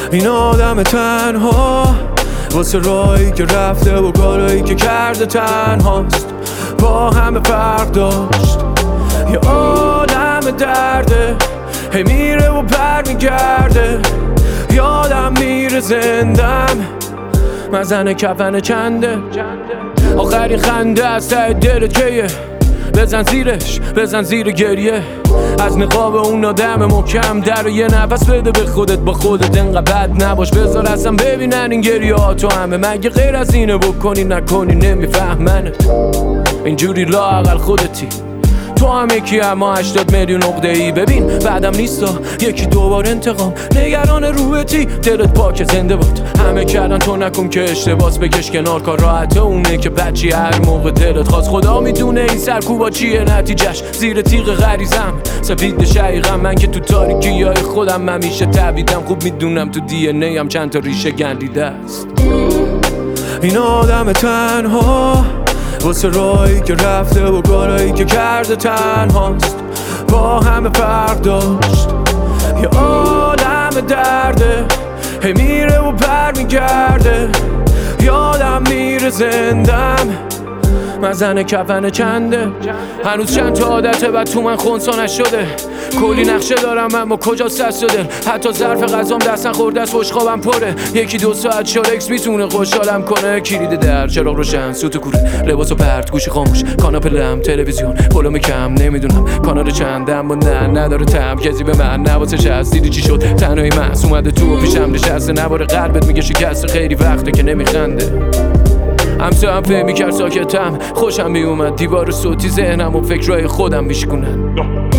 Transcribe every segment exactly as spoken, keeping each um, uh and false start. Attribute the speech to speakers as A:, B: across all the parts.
A: این آدم تنها واسه راهی که رفته و کارایی که کرده تنهاست. با همه فرق داشت یه عالم درده، هی میره و پر میگرده. یادم میره زندم مزن کفن چنده. آخرین خنده از ته دلت کیه؟ بزن زیرش، بزن زیر گریه. از نقاب اون آدم محکم در و یه نفس بده به خودت، با خودت انقدر بد نباش. بذار اصلا ببینن این گریه ها تو همه. مگه غیر از اینه بکنی نکنی نمیفهمنت؟ اینجوری لااقل خودتی، تو هم یکی اما هشتاد میلیون عقده ای. ببین بعدم نیستا یکی دوبار انتقام، نگران روحتی دلت پاک زنده باد. همه کردن تو نکن که اشتباس، بکش کنار کار راحته اونه که بچی هر موقع دلت خواست. خدا میدونه این سرکوبا چیه نتیجهش، زیر تیغ غریزم سفید شقیقم. من که تو تاریکی های خودم همیشه تبیدم، خوب میدونم تو دی ان ای هم چند تا ریشه گندیده است. این آدم تنها واسه راهی که رفته و کارایی که کرده تنهاست. با همه فرق داشت یه عالم درده، هی میره و پر میگرده. یادم میره زندم مزن کفن چنده. هنوز چند تا عادته و تو من خونسا نشده. کلی نقشه دارم اما کجاست دست و دل؟ حتی ظرف غذام دستن خورده است، بشقابم پره. یکی دو ساعت شارکس میتونه خوشحالم کنه. کلید در، چراغ روشن، سوت کوره، لباسو پرت، گوشی خاموش، کاناپه لم، تلویزیون، پلوم کم نمیدونم کانال چندم و نه نداره تم. کسی به من نواسش هست، دیدی چی شد؟ تنهایی محس اومده تو و پیشم نشسته. نوار قلبت میگه شکسته، خیلی وقته که نمیخنده. همسه هم فهمی کرد ساکتم، خوشم میومد دیوار صوتی ذهنم و فکرهای خودم میشکنن.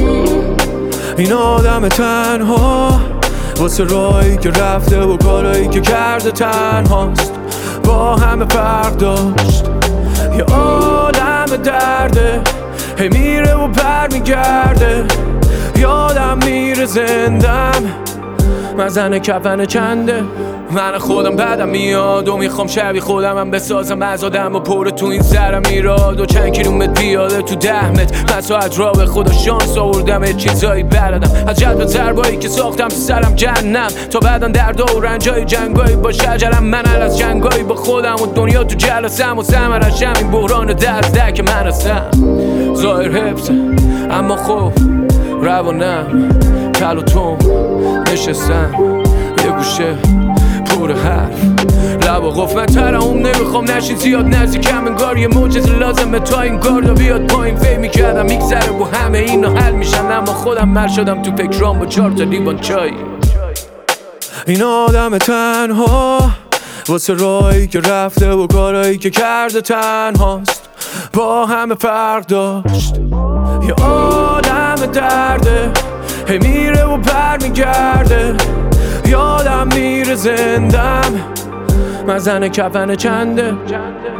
A: این آدم تنها واسه راهی که رفته و کارایی که کرده تنهاست. با همه فرق داشت یه عالم درده، هی میره و پر میگرده. یادم میره زندم مزن کفن چنده. من خودم بعدم میاد و میخوام شبیه خودم هم بسازم از آدم و پر تو این سرم میراد. و چند کیلومتر پیاده تو ده متر من ساعت را به خدا شانس آوردم چیزایی بردم از جلب ضربایی که ساختم تو سرم جهنم. تا بعدا دردا و رنجای جنگایی با شجرم، من از جنگایی با خودم و دنیا تو جلسم و ثمرشم این بحران دست ده که من هستم. ظاهر حفظه اما خوب روانم کل و تون نشستم یه گوشه پر حرف لب و قفل. من ترحم نمیخوام نشین زیاد نزدیکم، انگار یه معجزه لازمه تا این گاردا بیاد پایین. فکر میکردم میگذره و همه اینا حل میشن، اما خودم مر شدم تو فکرام با چهار تا لیوان چای. این آدم تنها واسه راهی که رفته و کارایی که کرده تنهاست. با همه فرق داشت یه عالم درده، هی میره و پر میگرده. یادم میره زندم مزن کفن چنده.